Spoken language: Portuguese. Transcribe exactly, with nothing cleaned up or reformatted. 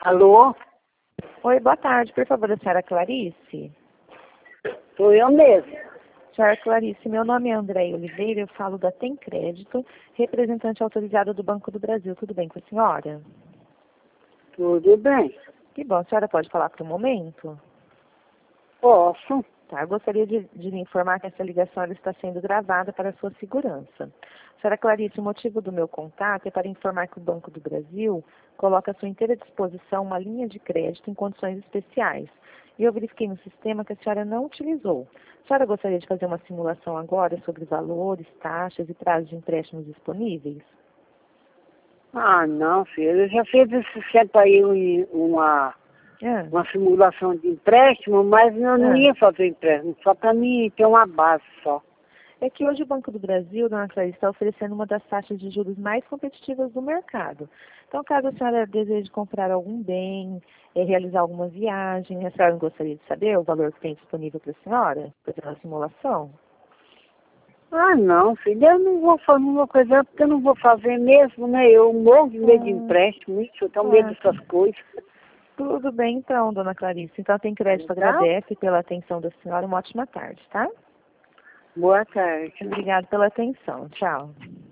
Alô? Oi, boa tarde. Por favor, a senhora Clarice? Sou eu mesmo. Senhora Clarice, meu nome é Andréia Oliveira, eu falo da Tem Crédito, representante autorizada do Banco do Brasil. Tudo bem com a senhora? Tudo bem. Que bom. A senhora pode falar por um momento? Posso? Tá, eu gostaria de, de lhe informar que essa ligação ela está sendo gravada para a sua segurança. Senhora Clarice, o motivo do meu contato é para informar que o Banco do Brasil coloca à sua inteira disposição uma linha de crédito em condições especiais. E eu verifiquei no sistema que a senhora não utilizou. A senhora gostaria de fazer uma simulação agora sobre valores, taxas e prazos de empréstimos disponíveis? Ah, não, filho. Eu já fiz esse tempo aí um- uma, Ah, uma simulação de empréstimo, mas eu não ah. ia fazer empréstimo, só para mim ter uma base só. É que hoje o Banco do Brasil, dona Clarice, está oferecendo uma das taxas de juros mais competitivas do mercado. Então, caso a senhora deseje comprar algum bem, eh, realizar alguma viagem, a senhora gostaria de saber o valor que tem disponível para a senhora, para fazer uma simulação? Ah, não, filho, eu não vou fazer uma coisa porque eu não vou fazer mesmo, né? Eu morro de medo de Ah, empréstimo, isso, eu tenho medo ah, dessas coisas. tudo bem então, dona Clarice. Então, tem crédito, Então, agradece pela atenção da senhora. Uma ótima tarde, tá? boa tarde. Obrigada pela atenção. Tchau.